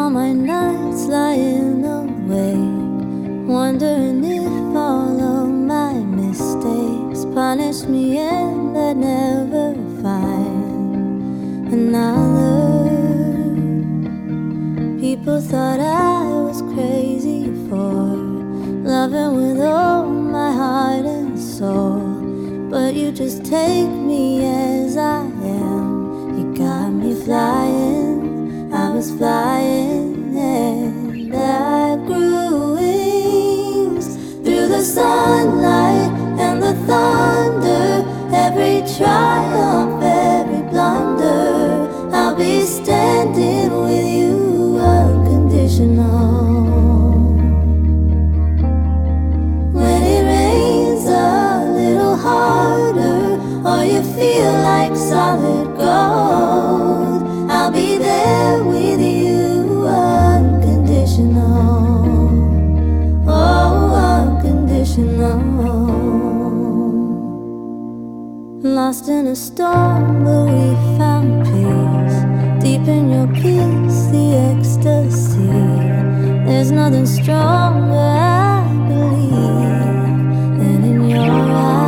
all my nights lying awake, wondering if all of my mistakes punish me and I'd never find another. People thought I was crazy for loving with all my heart and soul, but you just take me as I am. You got me flying, I was flying, and I grew wings through the sunlight and the thunder. Every triumph, every blunder, I'll be standing with you unconditional. When it rains a little harder, or you feel like solid gold, I'll be there with you unconditional. Oh, unconditional. Lost in a storm, but we found peace. Deep in your kiss, the ecstasy. There's nothing stronger, I believe, than in your eyes.